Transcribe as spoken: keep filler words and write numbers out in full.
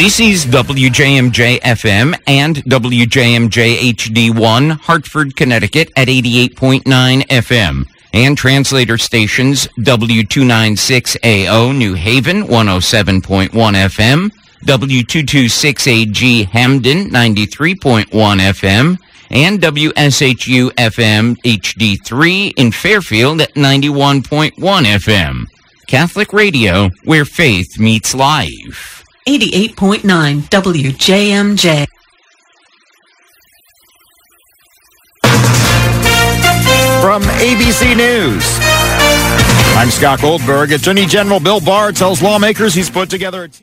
This is W J M J F M and W J M J H D one, Hartford, Connecticut at eighty-eight point nine F M. And translator stations W two ninety-six A O, New Haven, one oh seven point one F M, W two twenty-six A G, Hamden, ninety-three point one F M, and W S H U F M H D three in Fairfield at ninety-one point one F M. Catholic Radio, where faith meets life. eighty-eight point nine W J M J. From A B C News, I'm Scott Goldberg. Attorney General Bill Barr tells lawmakers he's put together a